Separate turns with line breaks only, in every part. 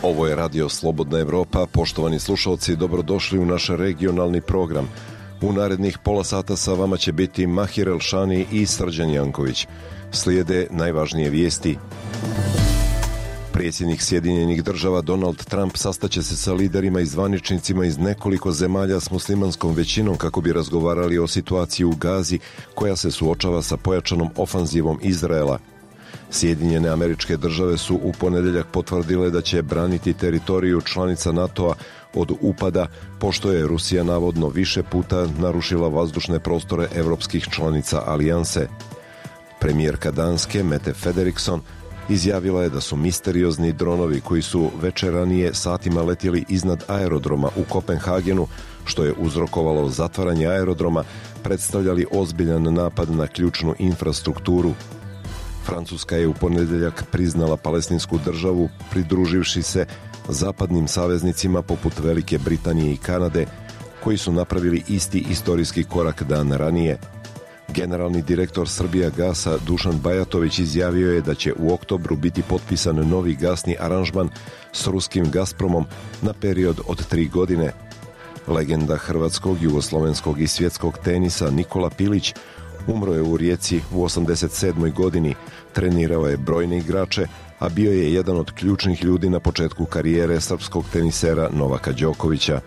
Ovo je Radio Slobodna Evropa. Poštovani slušalci, dobrodošli u naš regionalni program. U narednih pola sata sa vama će biti Mahir Elšani i Srđan Janković. Slijede najvažnije vijesti. Predsjednik Sjedinjenih država Donald Trump sastaće se sa liderima i zvaničnicima iz nekoliko zemalja s muslimanskom većinom kako bi razgovarali o situaciji u Gazi koja se suočava sa pojačanom ofanzivom Izraela. Sjedinjene Američke Države su u ponedjeljak potvrdile da će braniti teritoriju članica NATO-a od upada, pošto je Rusija navodno više puta narušila vazdušne prostore evropskih članica alijanse. Premijerka Danske Mette Frederiksen izjavila je da su misteriozni dronovi koji su večer ranije satima letjeli iznad aerodroma u Kopenhagenu, što je uzrokovalo zatvaranje aerodroma, predstavljali ozbiljan napad na ključnu infrastrukturu. Francuska je u ponedjeljak priznala palestinsku državu pridruživši se zapadnim saveznicima poput Velike Britanije i Kanade, koji su napravili isti istorijski korak dan ranije. Generalni direktor Srbijagasa Dušan Bajatović izjavio je da će u oktobru biti potpisan novi gasni aranžman s ruskim Gazpromom na period od 3 godine. Legenda hrvatskog, jugoslovenskog i svjetskog tenisa Nikola Pilić umro je u Rijeci u 87. godini, trenirao je brojne igrače, a bio je jedan od ključnih ljudi na početku karijere srpskog tenisera Novaka Đokovića.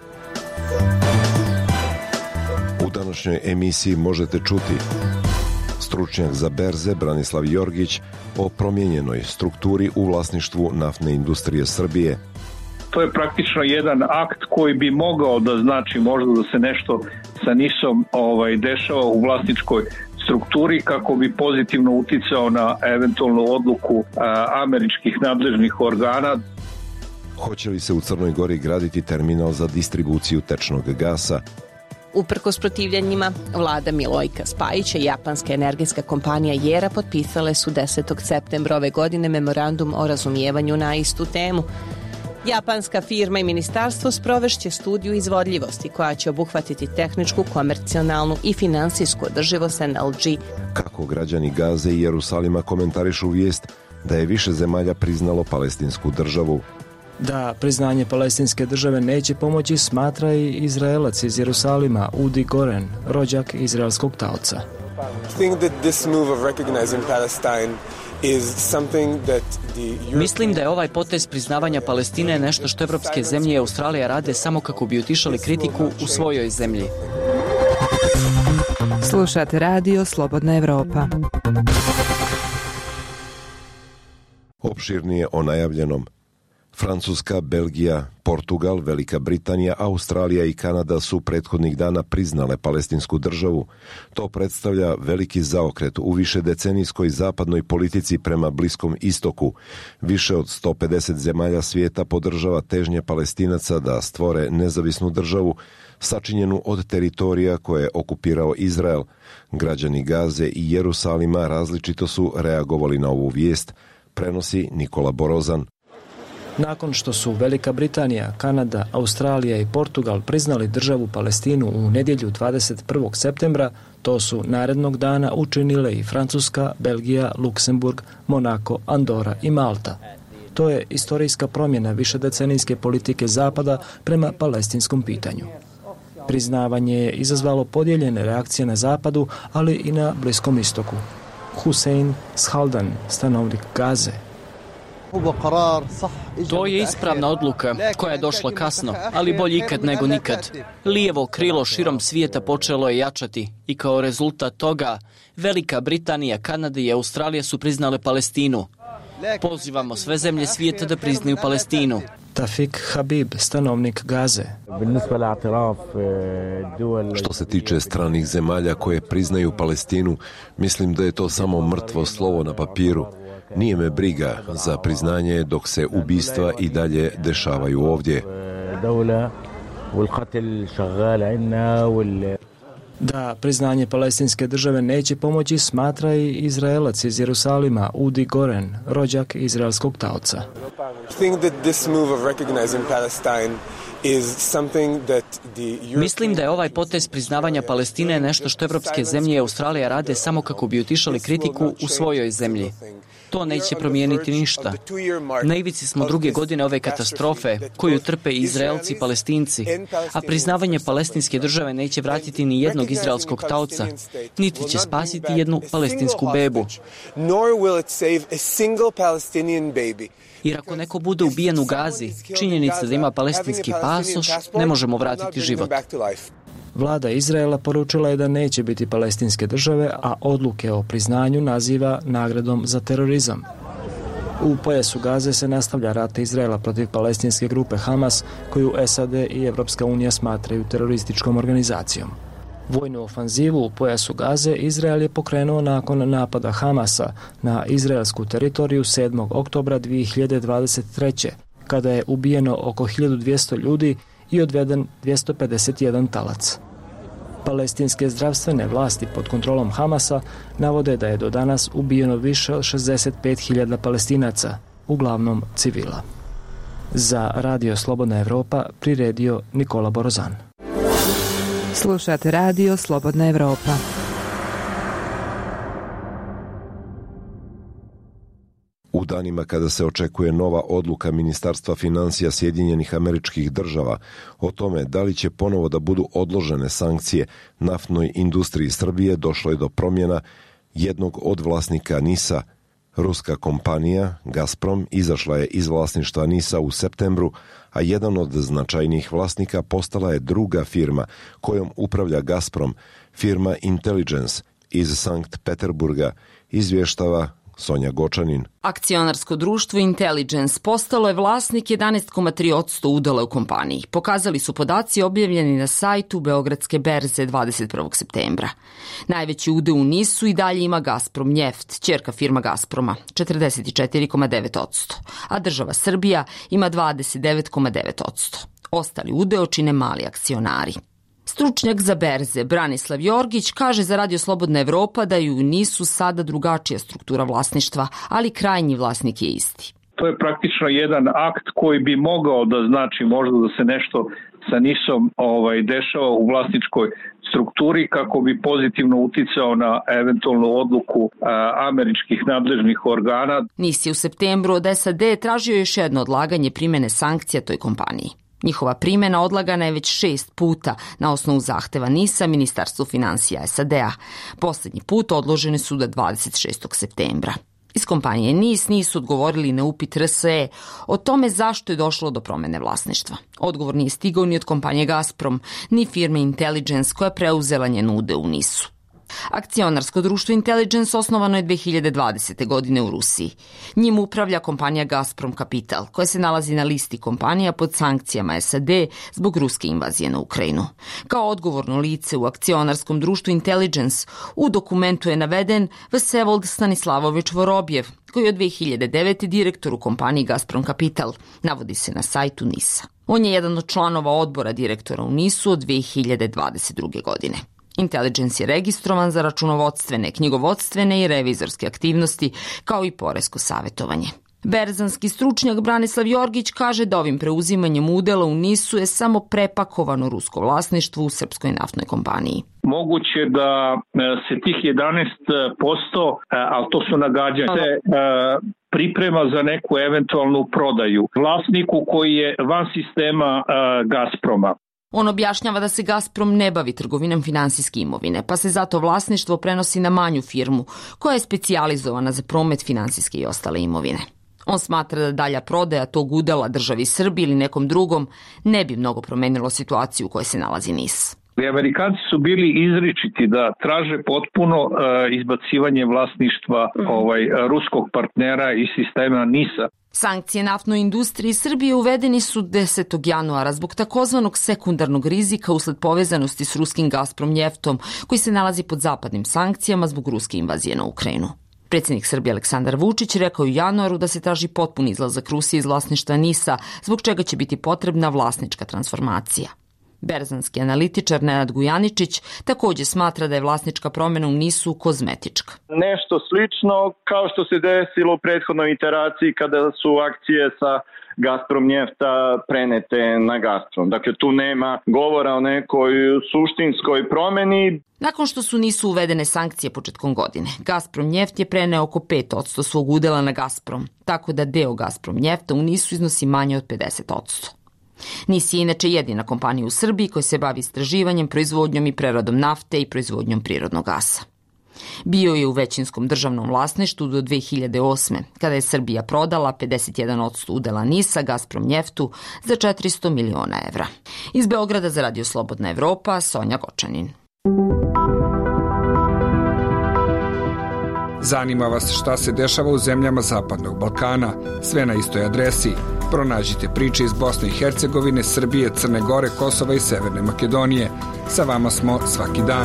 U današnjoj emisiji možete čuti stručnjak za berze Branislav Jorgić o promijenjenoj strukturi u vlasništvu naftne industrije Srbije.
To je praktično jedan akt koji bi mogao da znači možda da se nešto sa NIS-om dešava u vlasničkoj strukturi kako bi pozitivno uticao na eventualnu odluku američkih nadležnih organa.
Hoće li se u Crnoj Gori graditi terminal za distribuciju tečnog gasa?
Uprkos protivljenjima, vlada Milojka Spajića i japanska energetska kompanija JERA potpisale su 10. septembra ove godine memorandum o razumijevanju na istu temu. Japanska firma i ministarstvo sprovešće studiju izvodljivosti koja će obuhvatiti tehničku, komercionalnu i finansijsku održivost NLG.
Kako građani Gaze i Jerusalima komentarišu vijest da je više zemalja priznalo palestinsku državu?
Da priznanje palestinske države neće pomoći, smatra i Izraelac iz Jerusalima Udi Goren, rođak izraelskog taoca.
Mislim da je ovaj potez priznavanja Palestine nešto što evropske zemlje i Australija rade samo kako bi utišali kritiku u svojoj zemlji.
Slušate Radio Slobodna Evropa.
Opširnije o najavljenom. Francuska, Belgija, Portugal, Velika Britanija, Australija i Kanada su prethodnih dana priznale palestinsku državu. To predstavlja veliki zaokret u višedecenijskoj zapadnoj politici prema Bliskom istoku. Više od 150 zemalja svijeta podržava težnje Palestinaca da stvore nezavisnu državu, sačinjenu od teritorija koje je okupirao Izrael. Građani Gaze i Jerusalima različito su reagovali na ovu vijest, prenosi Nikola Borozan.
Nakon što su Velika Britanija, Kanada, Australija i Portugal priznali državu Palestinu u nedjelju 21. septembra, to su narednog dana učinile i Francuska, Belgija, Luksemburg, Monako, Andora i Malta. To je istorijska promjena višedecenijske politike Zapada prema palestinskom pitanju. Priznavanje je izazvalo podijeljene reakcije na Zapadu, ali i na Bliskom istoku. Hussein Shaldan, stanovnik Gaze.
To je ispravna odluka koja je došla kasno, ali bolje ikad nego nikad. Lijevo krilo širom svijeta počelo je jačati i kao rezultat toga Velika Britanija, Kanada i Australija su priznale Palestinu. Pozivamo sve zemlje svijeta da priznaju Palestinu.
Tafik Habib, stanovnik Gaze.
Što se tiče stranih zemalja koje priznaju Palestinu, mislim da je to samo mrtvo slovo na papiru. Nije me briga za priznanje dok se ubistva i dalje dešavaju ovdje.
Da priznanje palestinske države neće pomoći, smatra i Izraelac iz Jerusalima Udi Goren, rođak izraelskog taoca.
Mislim da je ovaj potez priznavanja Palestine nešto što evropske zemlje i Australija rade samo kako bi utišali kritiku u svojoj zemlji. To neće promijeniti ništa. Na ivici smo druge godine ove katastrofe koju trpe Izraelci i Palestinci, a priznavanje palestinske države neće vratiti ni jednog izraelskog taoca, niti će spasiti jednu palestinsku bebu. Jer ako neko bude ubijen u Gazi, činjenica da ima palestinski pasoš, ne možemo vratiti život.
Vlada Izraela poručila je da neće biti palestinske države, a odluke o priznanju naziva nagradom za terorizam. U pojasu Gaze se nastavlja rat Izraela protiv palestinske grupe Hamas, koju SAD i Evropska unija smatraju terorističkom organizacijom. Vojnu ofanzivu u pojasu Gaze Izrael je pokrenuo nakon napada Hamasa na izraelsku teritoriju 7. oktobra 2023. kada je ubijeno oko 1200 ljudi i odveden 251 talac. Palestinske zdravstvene vlasti pod kontrolom Hamasa navode da je do danas ubijeno više od 65.000 Palestinaca, uglavnom civila. Za Radio Slobodna Evropa priredio Nikola Borozan.
Slušate Radio Slobodna Evropa.
U danima kada se očekuje nova odluka Ministarstva financija Sjedinjenih Američkih Država o tome da li će ponovo da budu odložene sankcije naftnoj industriji Srbije, došlo je do promjena jednog od vlasnika NIS-a. Ruska kompanija Gazprom izašla je iz vlasništva NIS-a u septembru, a jedan od značajnijih vlasnika postala je druga firma kojom upravlja Gazprom, firma Intelligence iz Sankt Peterburga, izvještava Sonja Gočanin.
Akcionarsko društvo Intelligence postalo je vlasnik 11,3% udjela u kompaniji. Pokazali su podaci objavljeni na sajtu Beogradske berze 21. septembra. Najveći udeo u NIS-u i dalje ima Gazprom Njeft, ćerka firma Gazproma, 44,9%, a država Srbija ima 29,9%. Ostali udeo čine mali akcionari. Stručnjak za berze Branislav Jorgić kaže za Radio Slobodna Evropa da ju NIS-u sada drugačija struktura vlasništva, ali krajnji vlasnik je isti.
To je praktično jedan akt koji bi mogao da znači možda da se nešto sa NIS-om dešava u vlasničkoj strukturi kako bi pozitivno uticao na eventualnu odluku američkih nadležnih organa.
NIS je u septembru od SAD tražio još jedno odlaganje primene sankcija toj kompaniji. Njihova primjena odlagana je već 6 puta na osnovu zahteva NIS-a Ministarstvu financija SAD-a. Posljednji put odložene su do 26. septembra. Iz kompanije NIS nisu odgovorili na upit RSE o tome zašto je došlo do promjene vlasništva. Odgovor nije stigao ni od kompanije Gazprom, ni firme Intelligence koja je preuzela njen udeo u NIS-u. Akcionarsko društvo Intelligence osnovano je 2020. godine u Rusiji. Njim upravlja kompanija Gazprom Capital, koja se nalazi na listi kompanija pod sankcijama SAD zbog ruske invazije na Ukrajinu. Kao odgovorno lice u akcionarskom društvu Intelligence u dokumentu je naveden Vsevold Stanislavović Vorobjev, koji je od 2009. direktor u kompaniji Gazprom Capital, navodi se na sajtu NIS-a. On je jedan od članova odbora direktora u NIS-u od 2022. godine. Intelligence je registrovan za računovodstvene, knjigovodstvene i revizorske aktivnosti, kao i poresko savjetovanje. Berzanski stručnjak Branislav Jorgić kaže da ovim preuzimanjem udjela u NIS-u je samo prepakovano rusko vlasništvo u srpskoj naftnoj kompaniji.
Moguće da se tih 11%, ali to su nagađanja, priprema za neku eventualnu prodaju vlasniku koji je van sistema Gazproma.
On objašnjava da se Gazprom ne bavi trgovinom finansijske imovine, pa se zato vlasništvo prenosi na manju firmu koja je specijalizovana za promet finansijske i ostale imovine. On smatra da dalja prodaja tog udjela državi Srbiji ili nekom drugom ne bi mnogo promenilo situaciju u kojoj se nalazi NIS.
Amerikanci su bili izričiti da traže potpuno izbacivanje vlasništva ruskog partnera iz sistema NIS-a.
Sankcije naftnoj industriji Srbije uvedeni su 10. januara zbog takozvanog sekundarnog rizika usled povezanosti s ruskim Gazprom Njeftom, koji se nalazi pod zapadnim sankcijama zbog ruske invazije na Ukrajinu. Predsjednik Srbije Aleksandar Vučić rekao u januaru da se traži potpun izlazak Rusije iz vlasništva NIS-a, zbog čega će biti potrebna vlasnička transformacija. Berzanski analitičar Nenad Gujaničić također smatra da je vlasnička promjena u NIS-u kozmetička.
Nešto slično kao što se desilo u prethodnoj iteraciji kada su akcije sa Gazprom Njefta prenete na Gazprom. Dakle, tu nema govora o nekoj suštinskoj promjeni.
Nakon što su NIS-u uvedene sankcije početkom godine, Gazprom Njeft je preneo oko 5% svog udela na Gazprom, tako da deo Gazprom Njefta u NIS-u iznosi manje od 50%. NIS je inače jedina kompanija u Srbiji koja se bavi istraživanjem, proizvodnjom i preradom nafte i proizvodnjom prirodnog gasa. Bio je u većinskom državnom vlasništvu do 2008. kada je Srbija prodala 51% udela NIS-a Gazprom Njeftu za 400 miliona evra. Iz Beograda za Radio Slobodna Evropa, Sonja Gočanin.
Zanima vas šta se dešava u zemljama Zapadnog Balkana? Sve na istoj adresi. Pronađite priče iz Bosne i Hercegovine, Srbije, Crne Gore, Kosova i Severne Makedonije. Sa vama smo svaki dan.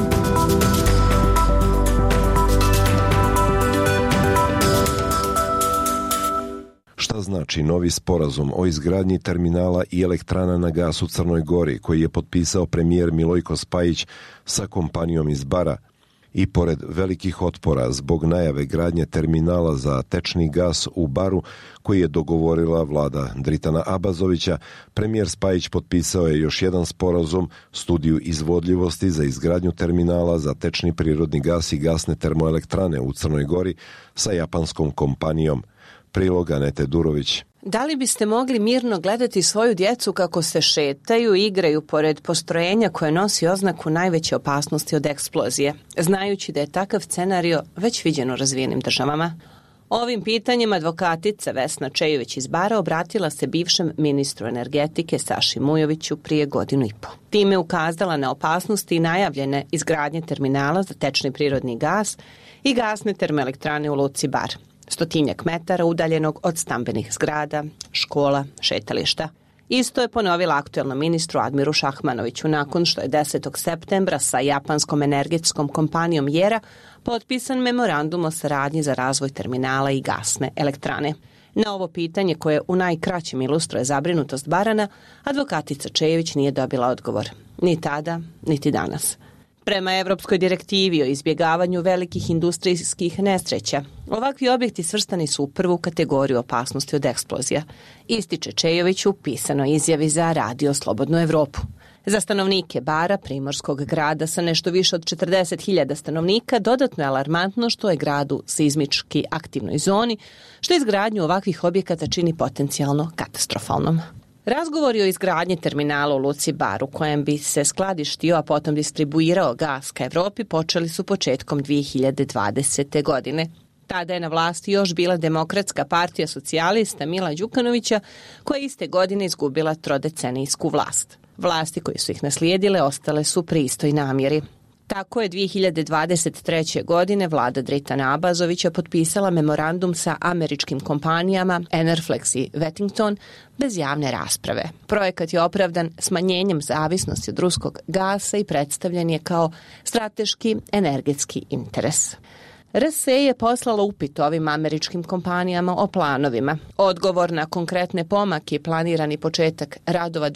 Šta znači novi sporazum o izgradnji terminala i elektrana na gas u Crnoj Gori koji je potpisao premijer Milojko Spajić sa kompanijom iz Bara? I pored velikih otpora zbog najave gradnje terminala za tečni gas u Baru koji je dogovorila vlada Dritana Abazovića, premijer Spajić potpisao je još jedan sporazum, studiju izvodljivosti za izgradnju terminala za tečni prirodni gas i gasne termoelektrane u Crnoj Gori sa japanskom kompanijom. Prilog Anete Durović.
Da li biste mogli mirno gledati svoju djecu kako se šetaju i igraju pored postrojenja koje nosi oznaku najveće opasnosti od eksplozije, znajući da je takav scenario već viđen u razvijenim državama? Ovim pitanjem advokatica Vesna Čejović iz Bara obratila se bivšem ministru energetike Saši Mujoviću prije 1.5 godina. Time ukazala na opasnosti najavljene izgradnje terminala za tečni prirodni gas i gasne termoelektrane u luci Bar, 100 metara udaljenog od stambenih zgrada, škola, šetališta. Isto je ponovila aktuelnom ministru Admiru Šahmanoviću nakon što je 10. septembra sa japanskom energetskom kompanijom JERA potpisan memorandum o saradnji za razvoj terminala i gasne elektrane. Na ovo pitanje, koje u najkraćem ilustruje zabrinutost Barana, advokatica Čejević nije dobila odgovor. Ni tada, niti danas. Prema Evropskoj direktivi o izbjegavanju velikih industrijskih nesreća, ovakvi objekti svrstani su u prvu kategoriju opasnosti od eksplozija, ističe Čejović u pisanoj izjavi za Radio Slobodnu Evropu. Za stanovnike Bara, primorskog grada sa nešto više od 40.000 stanovnika, dodatno je alarmantno što je grad u seizmički aktivnoj zoni, što izgradnju ovakvih objekata čini potencijalno katastrofalnom. Razgovori o izgradnji terminala u luci Bar u kojem bi se skladištio, a potom distribuirao gas ka Evropi počeli su početkom 2020. godine. Tada je na vlasti još bila Demokratska partija socijalista Mila Đukanovića, koja je iste godine izgubila trodecenijsku vlast. Vlasti koje su ih naslijedile ostale su pri istoj namjeri. Tako je 2023. godine vlada Dritana Abazovića potpisala memorandum sa američkim kompanijama Enerflex i Wettington bez javne rasprave. Projekat je opravdan smanjenjem zavisnosti od ruskog gasa i predstavljen je kao strateški energetski interes. RSE je poslala upit ovim američkim kompanijama o planovima. Odgovor na konkretne pomake i planirani početak radova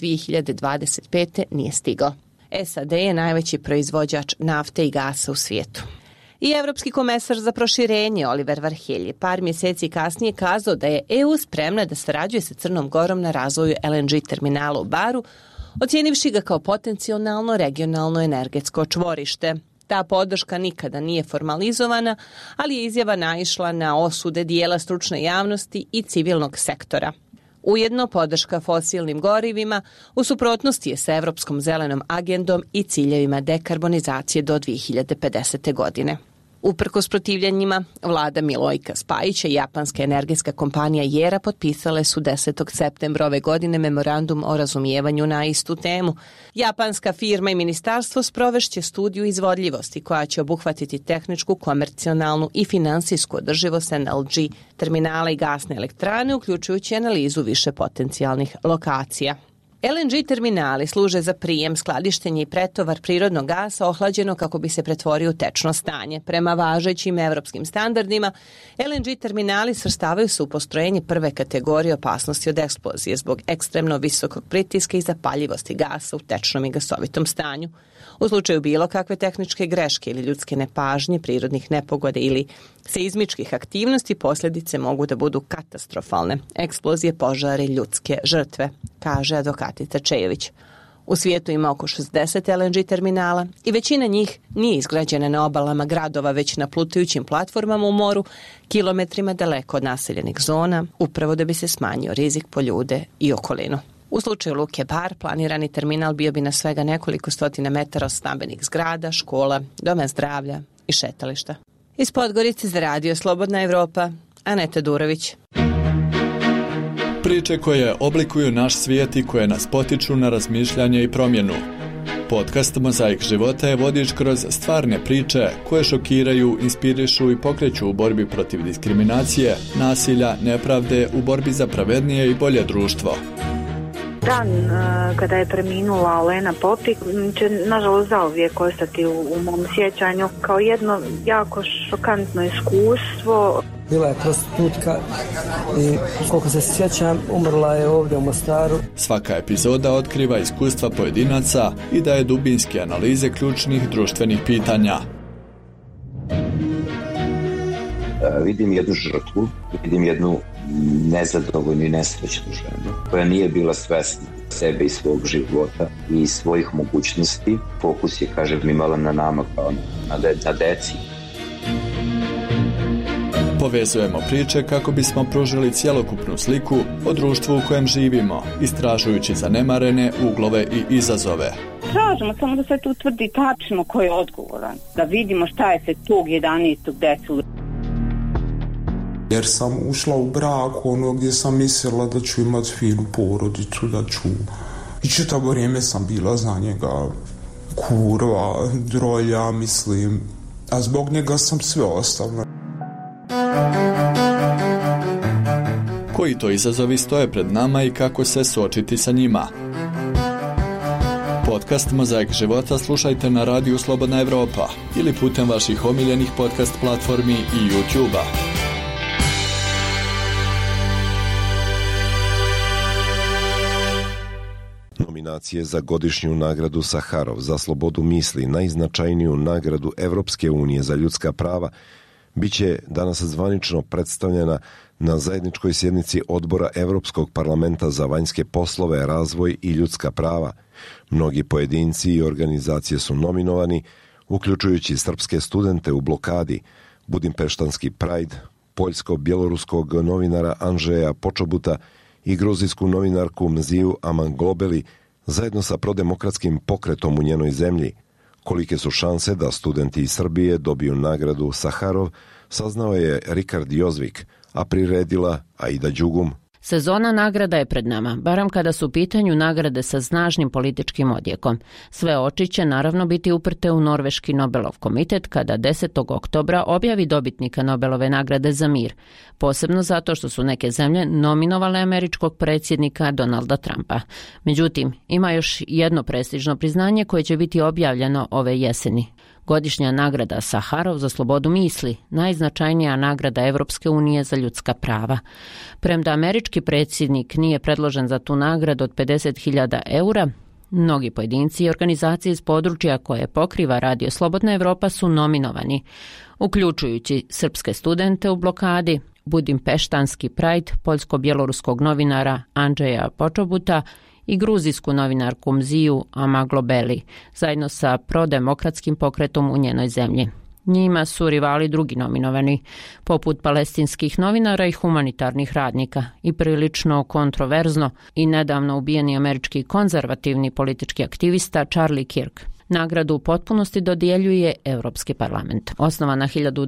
2025. nije stigao. SAD je najveći proizvođač nafte i gasa u svijetu. I Evropski komesar za proširenje Oliver Varhelji par mjeseci kasnije kazao da je EU spremna da sarađuje sa Crnom Gorom na razvoju LNG terminala u Baru, ocijenivši ga kao potencijalno regionalno energetsko čvorište. Ta podrška nikada nije formalizovana, ali je izjava naišla na osude dijela stručne javnosti i civilnog sektora. Ujedno podrška fosilnim gorivima u suprotnosti je sa Evropskom zelenom agendom i ciljevima dekarbonizacije do 2050. godine. Uprkos protivljenjima, vlada Milojka Spajića i japanska energetska kompanija JERA potpisale su 10. septembra ove godine memorandum o razumijevanju na istu temu. Japanska firma i ministarstvo sprovešće studiju izvodljivosti koja će obuhvatiti tehničku, komercionalnu i finansijsku održivost LNG terminala i gasne elektrane, uključujući analizu više potencijalnih lokacija. LNG terminali služe za prijem, skladištenje i pretovar prirodnog gasa ohlađeno kako bi se pretvorio u tečno stanje. Prema važećim evropskim standardima, LNG terminali svrstavaju se u postrojenje prve kategorije opasnosti od eksplozije zbog ekstremno visokog pritiska i zapaljivosti gasa u tečnom i gasovitom stanju. U slučaju bilo kakve tehničke greške ili ljudske nepažnje, prirodnih nepogoda ili seizmičkih aktivnosti, posljedice mogu da budu katastrofalne. Eksplozije, požare, ljudske žrtve, kaže advokatica Čejević. U svijetu ima oko 60 LNG terminala i većina njih nije izgrađena na obalama gradova, već na plutajućim platformama u moru, kilometrima daleko od naseljenih zona, upravo da bi se smanjio rizik po ljude i okolinu. U slučaju Luke Bar, planirani terminal bio bi na svega nekoliko stotina metara od stambenih zgrada, škola, doma zdravlja i šetališta. Iz Podgorice za radio Slobodna Evropa, Aneta Durović.
Priče koje oblikuju naš svijet i koje nas potiču na razmišljanje i promjenu. Podcast Mozaik života je vodič kroz stvarne priče koje šokiraju, inspirišu i pokreću u borbi protiv diskriminacije, nasilja, nepravde, u borbi za pravednije i bolje društvo.
Dan kada je preminula Olena Popik će nažalost zauvijek ostati u mom sjećanju kao jedno jako šokantno iskustvo.
Bila je prostitutka i koliko se sjećam umrla je ovdje u Mostaru.
Svaka epizoda otkriva iskustva pojedinaca i daje dubinske analize ključnih društvenih pitanja.
Vidim jednu žrtvu, vidim jednu nezadovoljnu i nesrećnu ženu koja nije bila svesna sebe i svog života i svojih mogućnosti. Fokus je, kažem, imala na nama kao na deci.
Povezujemo priče kako bismo pružili cjelokupnu sliku o društvu u kojem živimo, istražujući zanemarene uglove i izazove.
Tražimo samo da se tu utvrdi tačno ko je odgovoran, da vidimo šta je se tog 11. desilo.
Jer sam ušla u brak gdje sam mislila da ću imati finu porodicu, da ću... I čitavo vrijeme sam bila za njega kurva, drolja, mislim. A zbog njega sam sve ostavila.
Koji to izazovi stoje pred nama i kako se suočiti sa njima? Podcast Mozaik života slušajte na radiju Slobodna Evropa ili putem vaših omiljenih podcast platformi i YouTube-a.
Nominacije za godišnju nagradu Saharov za slobodu misli, najznačajniju nagradu Evropske unije za ljudska prava, biće danas zvanično predstavljena na zajedničkoj sjednici Odbora Evropskog parlamenta za vanjske poslove, razvoj i ljudska prava. Mnogi pojedinci i organizacije su nominovani, uključujući srpske studente u blokadi, budimpeštanski Pride, poljsko-bjeloruskog novinara Andžeja Počobuta i gruzijsku novinarku Mziju Amanglobeli, zajedno sa prodemokratskim pokretom u njenoj zemlji. Kolike su šanse da studenti iz Srbije dobiju nagradu Saharov, saznao je Rikard Jozvik, a priredila Aida Đugum.
Sezona nagrada je pred nama, barem kada su u pitanju nagrade sa snažnim političkim odjekom. Sve oči će naravno biti uprte u Norveški Nobelov komitet kada 10. oktobra objavi dobitnika Nobelove nagrade za mir, posebno zato što su neke zemlje nominovale američkog predsjednika Donalda Trumpa. Međutim, ima još jedno prestižno priznanje koje će biti objavljeno ove jeseni. Godišnja nagrada Saharov za slobodu misli, najznačajnija nagrada Evropske unije za ljudska prava. Premda američki predsjednik nije predložen za tu nagradu od 50.000 eura, mnogi pojedinci i organizacije iz područja koje pokriva Radio Slobodna Evropa su nominovani, uključujući srpske studente u blokadi, budimpeštanski Pride, poljsko-bjeloruskog novinara Andžeja Počobuta i gruzijsku novinarku Mziju Amaglobeli, zajedno sa prodemokratskim pokretom u njenoj zemlji. Njima su rivali drugi nominovani, poput palestinskih novinara i humanitarnih radnika, i prilično kontroverzno i nedavno ubijeni američki konzervativni politički aktivista Charlie Kirk. Nagradu u potpunosti dodjeljuje Europski parlament. Osnovana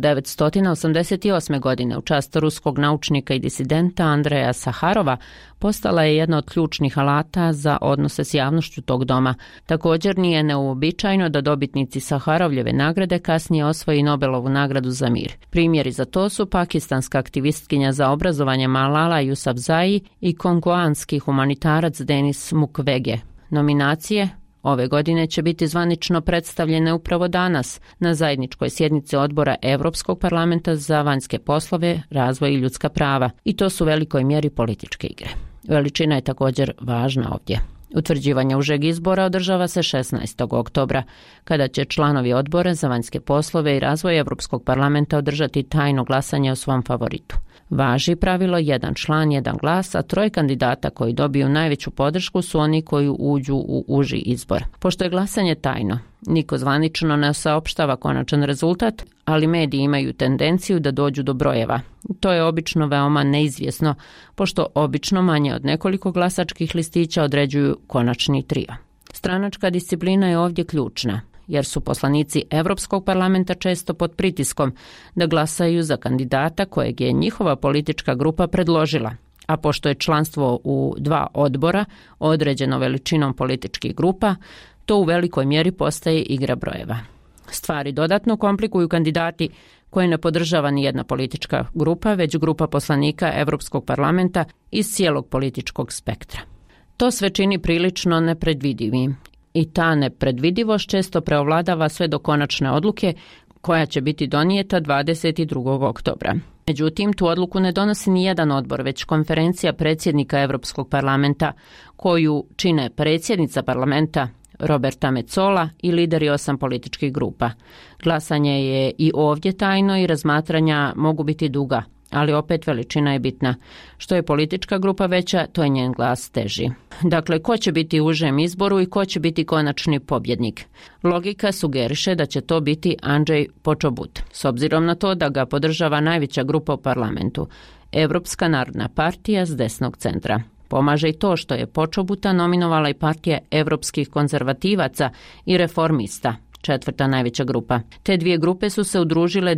1988. godine u čast ruskog naučnika i disidenta Andreja Saharova, postala je jedna od ključnih alata za odnose s javnošću tog doma. Također nije neuobičajeno da dobitnici Saharovljeve nagrade kasnije osvoji Nobelovu nagradu za mir. Primjeri za to su pakistanska aktivistkinja za obrazovanje Malala Yousafzai i kongoanski humanitarac Denis Mukwege. Nominacije ove godine će biti zvanično predstavljene upravo danas na zajedničkoj sjednici odbora Europskog parlamenta za vanjske poslove, razvoj i ljudska prava. I to su u velikoj mjeri političke igre. Veličina je također važna ovdje. Utvrđivanje užeg izbora održava se 16. oktobra, kada će članovi odbora za vanjske poslove i razvoj Europskog parlamenta održati tajno glasanje o svom favoritu. Važi pravilo jedan član, jedan glas, a 3 kandidata koji dobiju najveću podršku su oni koji uđu u uži izbor. Pošto je glasanje tajno, niko zvanično ne saopštava konačan rezultat, ali mediji imaju tendenciju da dođu do brojeva. To je obično veoma neizvjesno, pošto obično manje od nekoliko glasačkih listića određuju konačni trio. Stranačka disciplina je ovdje ključna, jer su poslanici Europskog parlamenta često pod pritiskom da glasaju za kandidata kojeg je njihova politička grupa predložila. A pošto je članstvo u 2 odbora određeno veličinom političkih grupa, to u velikoj mjeri postaje igra brojeva. Stvari dodatno komplikuju kandidati koje ne podržava ni jedna politička grupa, već grupa poslanika Europskog parlamenta iz cijelog političkog spektra. To sve čini prilično nepredvidivim. I ta nepredvidivost često preovladava sve do konačne odluke koja će biti donijeta 22. oktobra. Međutim, tu odluku ne donosi ni jedan odbor, već konferencija predsjednika Europskog parlamenta koju čine predsjednica parlamenta Roberta Metsola i lideri 8 političkih grupa. Glasanje je i ovdje tajno i razmatranja mogu biti duga, ali opet veličina je bitna. Što je politička grupa veća, to je njen glas teži. Dakle, ko će biti u užem izboru i ko će biti konačni pobjednik? Logika sugeriše da će to biti Andrej Počobut, s obzirom na to da ga podržava najveća grupa u parlamentu, Europska narodna partija s desnog centra. Pomaže i to što je Počobuta nominovala i partija europskih konzervativaca i reformista, 4. najveća grupa. Te 2 grupe su se udružile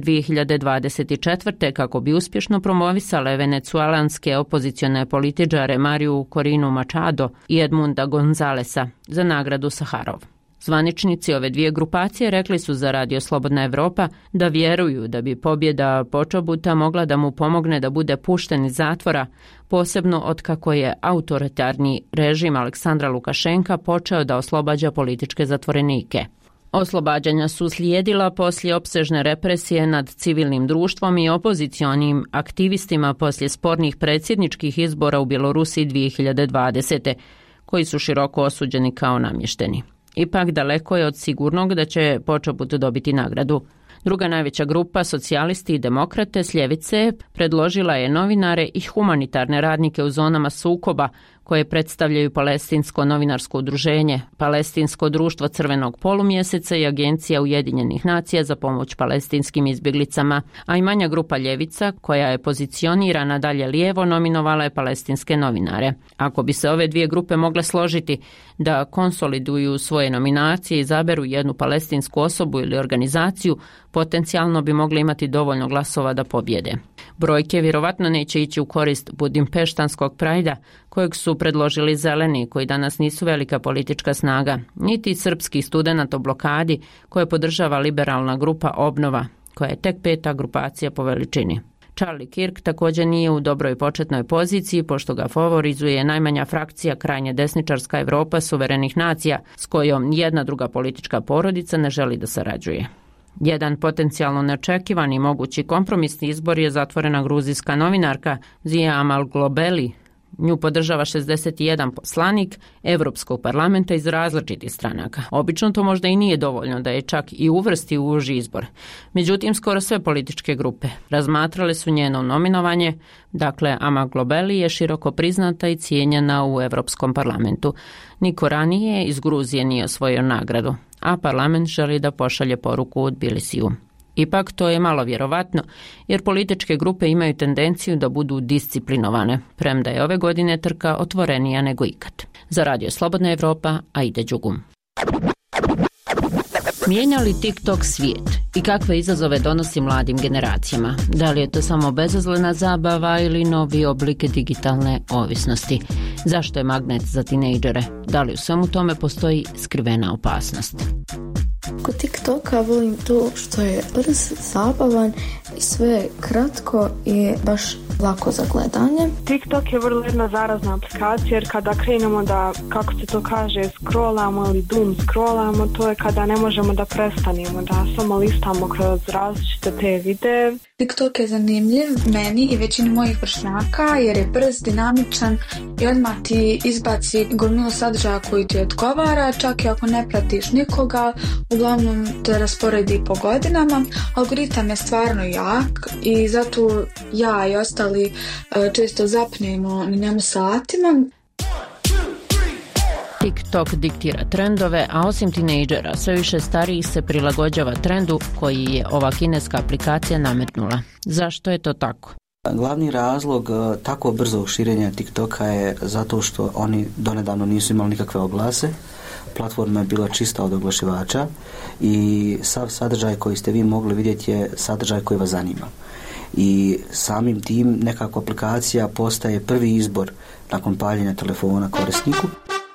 2024. kako bi uspješno promovisale venecuelanske opozicione političare Mariju Corinu Machado i Edmunda Gonzalesa za nagradu Saharov. Zvaničnici ove 2 grupacije rekli su za Radio Slobodna Evropa da vjeruju da bi pobjeda Počobuta mogla da mu pomogne da bude pušten iz zatvora, posebno otkako je autoritarni režim Aleksandra Lukašenka počeo da oslobađa političke zatvorenike. Oslobađanja su slijedila poslije opsežne represije nad civilnim društvom i opozicionim aktivistima poslije spornih predsjedničkih izbora u Bjelorusiji 2020. koji su široko osuđeni kao namješteni. Ipak daleko je od sigurnog da će Počobut dobiti nagradu. Druga najveća grupa, socijalisti i demokrate s ljevice, predložila je novinare i humanitarne radnike u zonama sukoba koje predstavljaju Palestinsko novinarsko udruženje, Palestinsko društvo Crvenog polumjeseca i Agencija Ujedinjenih nacija za pomoć palestinskim izbjeglicama, a i manja grupa ljevica, koja je pozicionirana dalje lijevo, nominovala je palestinske novinare. Ako bi se ove 2 grupe mogle složiti da konsoliduju svoje nominacije i izaberu jednu palestinsku osobu ili organizaciju, potencijalno bi mogli imati dovoljno glasova da pobjede. Brojke vjerovatno neće ići u korist budimpeštanskog prajda, kojeg su predložili zeleni, koji danas nisu velika politička snaga, niti srpskih studenata u blokadi, koje podržava liberalna grupa Obnova, koja je tek 5. grupacija po veličini. Charlie Kirk također nije u dobroj početnoj poziciji, pošto ga favorizuje najmanja frakcija krajnje desničarska Evropa suverenih nacija, s kojom nijedna druga politička porodica ne želi da sarađuje. Jedan potencijalno neočekivani mogući kompromisni izbor je zatvorena gruzijska novinarka Zia Amalglobeli. Nju podržava 61 poslanik Europskog parlamenta iz različitih stranaka. Obično to možda i nije dovoljno da je čak i uvrsti u uži izbor. Međutim, skoro sve političke grupe razmatrale su njeno nominovanje. Dakle, Amalglobeli je široko priznata i cijenjena u Europskom parlamentu. Niko ranije iz Gruzije nije osvojio nagradu, a parlament želi da pošalje poruku u Tbilisiju. Ipak to je malo vjerovatno, jer političke grupe imaju tendenciju da budu disciplinovane, premda je ove godine trka otvorenija nego ikad. Za Radio Slobodna Evropa, Aida Đugum. Mijenja li TikTok svijet i kakve izazove donosi mladim generacijama? Da li je to samo bezazlena zabava ili novi oblik digitalne ovisnosti? Zašto je magnet za tinejdžere? Da li u svemu tome postoji skrivena opasnost?
Kod TikToka volim to što je brz, zabavan i sve kratko i baš lako za gledanje.
TikTok je vrlo jedna zarazna aplikacija jer kada krenemo da, kako se to kaže, scrollamo ili doom scrollamo, to je kada ne možemo da prestanemo, da samo listamo kroz različite te videe.
TikTok je zanimljiv meni i većini mojih vršnjaka jer je brz, dinamičan i odmah ti izbaci gomilu sadržaja koji ti odgovara, čak i ako ne pratiš nikoga, uglavnom te rasporedi po godinama. Algoritam je stvarno jak i zato ja i ostali često zapnemo na njemu satima.
TikTok diktira trendove, a osim tinejdžera, sve više starijih se prilagođava trendu koji je ova kineska aplikacija nametnula. Zašto je to tako?
Glavni razlog tako brzog širenja TikToka je zato što oni donedavno nisu imali nikakve oglase. Platforma je bila čista od oglašivača i sav sadržaj koji ste vi mogli vidjeti je sadržaj koji vas zanima. I samim tim nekako aplikacija postaje prvi izbor nakon paljenja telefona korisniku.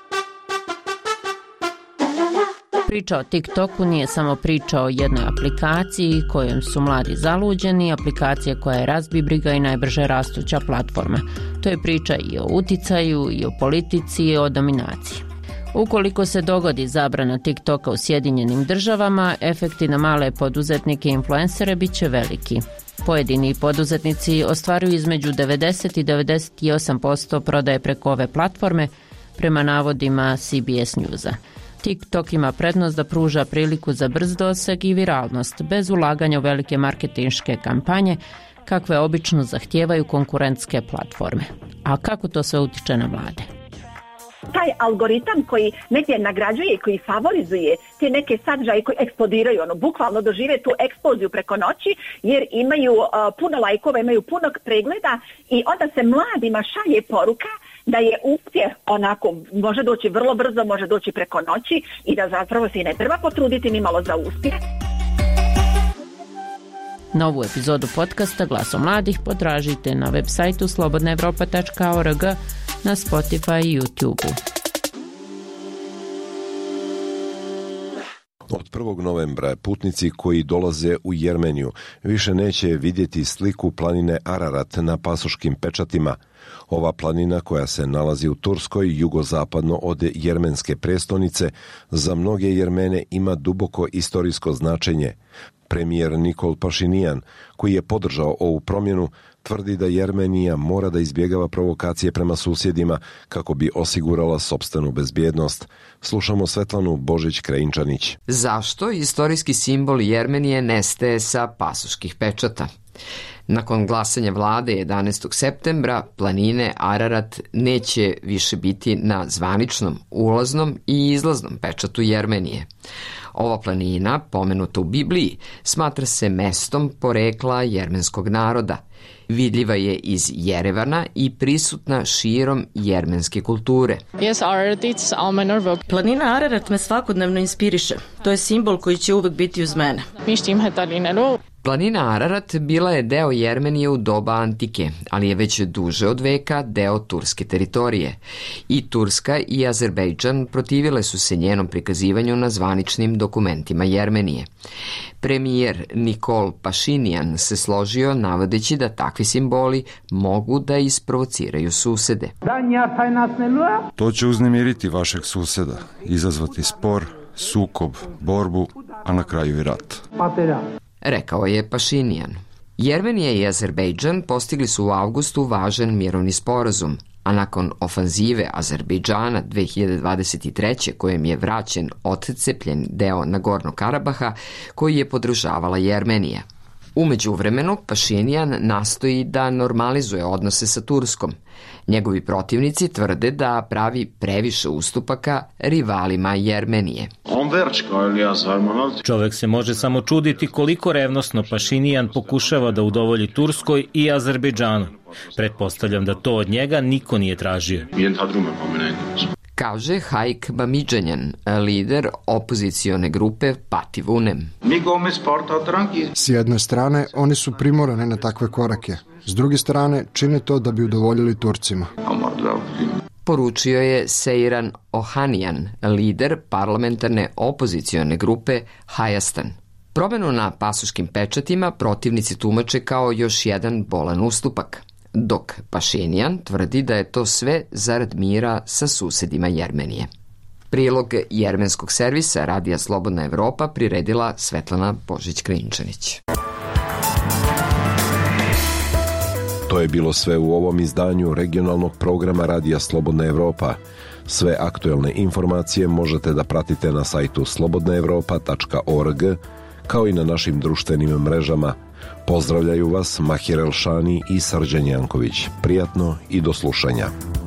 Priča o TikToku nije samo priča o jednoj aplikaciji kojom su mladi zaluđeni, aplikacija koja je razbibriga i najbrže rastuća platforma. To je priča i o uticaju, i o politici, i o dominaciji. Ukoliko se dogodi zabrana TikToka u Sjedinjenim državama, efekti na male poduzetnike i influencere bit će veliki. Pojedini poduzetnici ostvaruju između 90 i 98% prodaje preko ove platforme, prema navodima CBS Newsa. TikTok ima prednost da pruža priliku za brz doseg i viralnost, bez ulaganja u velike marketinške kampanje, kakve obično zahtijevaju konkurentske platforme. A kako to sve utiče na mlade?
Taj algoritam koji negdje nagrađuje i koji favorizuje te neke sadržaje koji eksplodiraju, bukvalno dožive tu eksploziju preko noći jer imaju puno lajkova, imaju puno pregleda i onda se mladima šalje poruka da je uspjeh onako, može doći vrlo brzo, može doći preko noći i da zapravo se i ne treba potruditi ni malo za uspjeh.
Novu epizodu podcasta Glasom mladih potražite na web sajtu slobodnaevropa.org, na Spotify i YouTube.
Od 1. novembra putnici koji dolaze u Jermeniju više neće vidjeti sliku planine Ararat na pasoškim pečatima. Ova planina, koja se nalazi u Turskoj, jugozapadno od jermenske prestonice, za mnoge Jermene ima duboko istorijsko značenje. Premijer Nikol Pašinijan, koji je podržao ovu promjenu, tvrdi da Jermenija mora da izbjegava provokacije prema susjedima kako bi osigurala sopstvenu bezbjednost. Slušamo Svetlanu Božić-Krajinčanić.
Zašto istorijski simbol Jermenije nestaje sa pasoških pečata? Nakon glasanja vlade 11. septembra, planine Ararat neće više biti na zvaničnom ulaznom i izlaznom pečatu Jermenije. Ova planina, pomenuta u Bibliji, smatra se mestom porekla jermenskog naroda. Vidljiva je iz Jerevana i prisutna širom jermenske kulture.
Planina Ararat me svakodnevno inspiriše. To je simbol koji će uvek biti uz mene.
Planina Ararat bila je deo Jermenije u doba antike, ali je već duže od veka deo turske teritorije. I Turska i Azerbejdžan protivile su se njenom prikazivanju na zvaničnim dokumentima Jermenije. Premijer Nikol Pašinijan se složio navodeći da takvi simboli mogu da isprovociraju susede.
To će uznemiriti vašeg suseda, izazvati spor, sukob, borbu, a na kraju i rat.
Rekao je Pašinijan. Jermenija i Azerbejdžan postigli su u avgustu važan mirovni sporazum, a nakon ofanzive Azerbejdžana 2023. kojem je vraćen odcepljen deo Nagornog Karabaha koji je podržavala Jermenija. U međuvremenu Pašinijan nastoji da normalizuje odnose sa Turskom. Njegovi protivnici tvrde da pravi previše ustupaka rivalima Jermenije.
Čovek se može samo čuditi koliko revnosno Pašinijan pokušava da udovolji Turskoj i Azerbejdžanu. Pretpostavljam da to od njega niko nije tražio.
kaže Haik Bamidženjan, lider opozicione grupe Pati Vunem.
S jedne strane, oni su primorani na takve korake. S druge strane, čine to da bi udovoljili Turcima.
Poručio je Seiran Ohanijan, lider parlamentarne opozicione grupe Hayastan. Promenu na pasoškim pečatima protivnici tumače kao još jedan bolan ustupak, dok Pašinjan tvrdi da je to sve zarad mira sa susedima Jermenije. Prilog jermenskog servisa Radija Slobodna Evropa priredila Svetlana Božić-Krinčanić.
To je bilo sve u ovom izdanju regionalnog programa Radija Slobodna Evropa. Sve aktuelne informacije možete da pratite na sajtu slobodnaevropa.org, kao i na našim društvenim mrežama. Pozdravljaju vas Mahir Elšani i Srđan Janković. Prijatno i do slušanja.